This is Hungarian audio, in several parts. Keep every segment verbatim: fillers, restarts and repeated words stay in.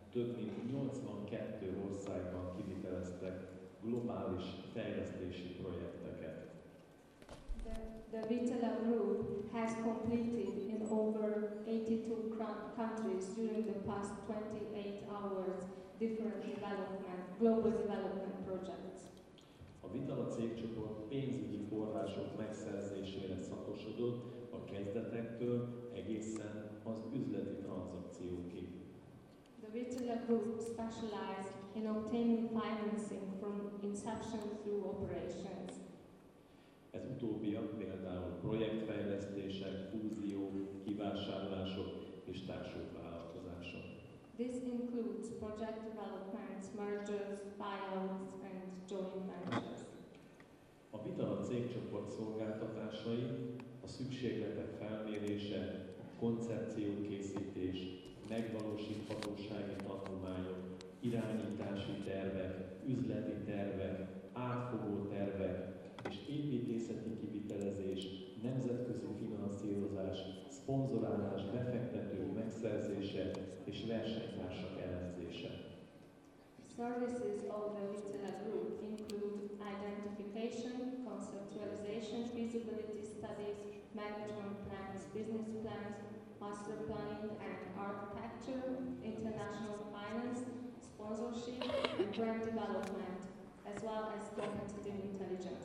több mint nyolcvankettő országban kiviteleztek globális fejlesztési projekteket. The, the Vitella Group has completed in over eighty-two countries during the past twenty-eight hours different development, global development projects. A Vitella cégcsoport pénzügyi források megszerzésére szakosodott a kezdetektől egészen az üzleti tranzakciókig. The Vitella Group specialized in obtaining financing from inception through operations. Ez utóbbiak például projektfejlesztések, fúziók, kivásárlások és társult vállalkozások. This includes project developments, mergers, buyouts and joint ventures. A Vitella cégcsoport szolgáltatásai a szükségletek felmérése, koncepciókészítés, megvalósíthatósági tanulmányok, irányítási tervek, üzleti tervek, átfogó tervek és építészeti kivitelezés, nemzetközi finanszírozás, szponzorálás, befektetők megszerzése és versenytársak elemzése. Services of the Vitella Group include identification, conceptualization, feasibility studies, management plans, business plans, master planning and architecture, international finance, sponsorship, and brand development, as well as competitive intelligence.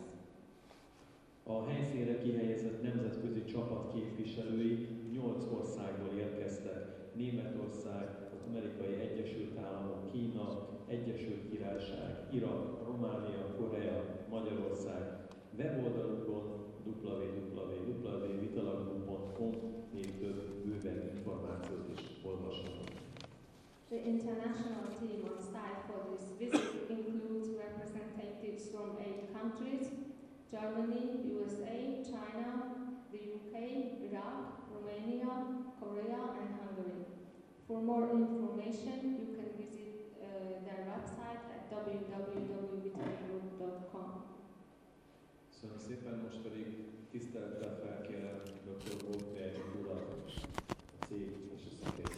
A helyszínre kihelyezett nemzetközi csapat képviselői nyolc országból érkeztek: Németország, az Amerikai Egyesült Államok, Kína, Egyesült Királyság, Irak, Románia, Korea, Magyarország. Weboldalukon double-u double-u double-u pont vitellagroup pont com még több bővebb információt is olvashatunk. The international team on site for this visit includes representatives from eight countries: Germany, U S A, China, the U K, Iraq, Romania, Korea, and Hungary. For more information, you can visit uh, their website at double-u double-u double-u pont vitellagroup pont com. Köszönöm szépen, most pedig tisztelettel felkérem doktor Goldberg urat, a cég és a szakértő